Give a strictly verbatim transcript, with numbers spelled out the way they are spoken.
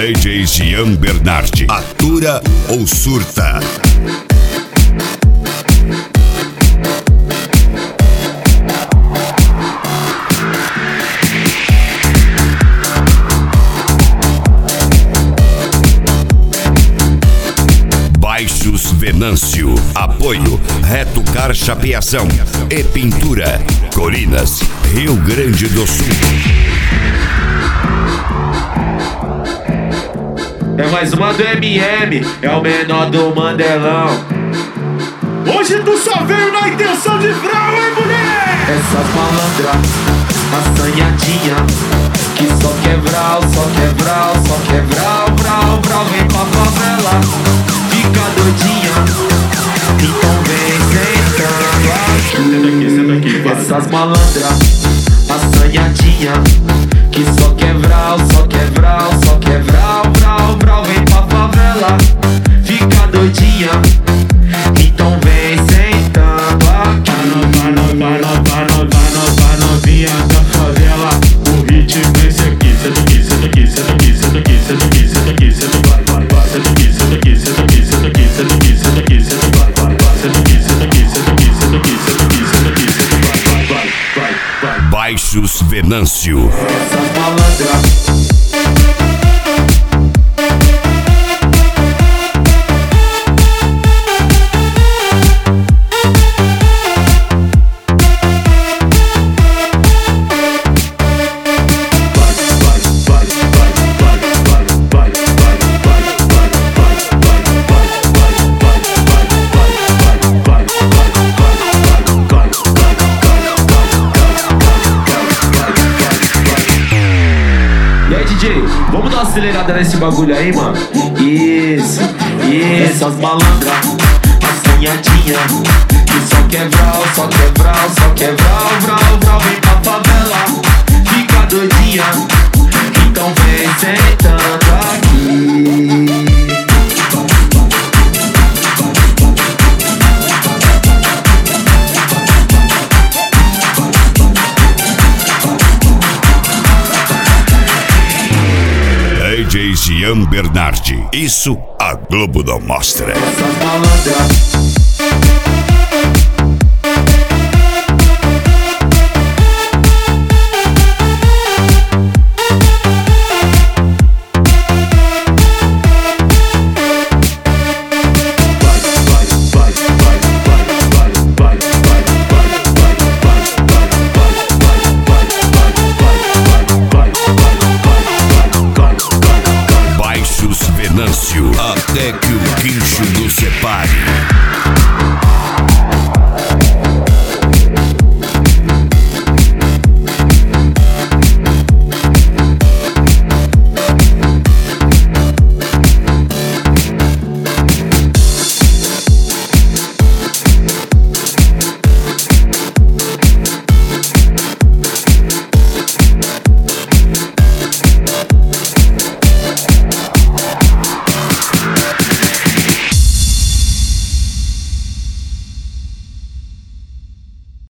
D J Jean Bernardi. Atura ou surta? Baixos Venâncio. Apoio Retocar Chapeação e Pintura. Colinas, Rio Grande do Sul. É mais uma do M M, é o menor do Mandelão. Hoje tu só veio na intenção de frau, hein, mulher? Essas malandras, assanhadinha, que só quer vral, só quer vral, só quer vral, vral, vral. Vem pra favela, fica doidinha, então vem sentando aqui. Senta aqui, senta aqui, vai. Essas malandras, assanhadinha, que só quer vral, só quer vral, só quer vral, vral, vral. Vem pra favela, fica doidinha, então vem sentando aqui. Vai no, vai no, vai no, vai no, vai novinha da favela. O ritmo é esse aqui. Senta aqui, senta aqui, senta aqui, senta aqui, senta aqui, senta aqui, senta aqui, vai, vai, vai. Senta aqui, senta aqui, senta aqui, senta aqui, senta aqui, senta aqui, senta aqui, vai, vai, vai. Senta aqui, senta aqui, senta aqui, senta aqui, senta aqui, senta aqui, senta aqui, vai, vai, vai, vai. Baixos Venâncio. Essas malandras. Vamos dar uma acelerada nesse bagulho aí, mano. Isso, isso. Essas malandras, assanhadinha, que só quer vral, só quer vral, só quer vral, vral, vral. Vem pra favela, fica doidinha, então vem sentando aqui. D J Jean Bernardi. Isso a Globo não mostra. Essas malandras,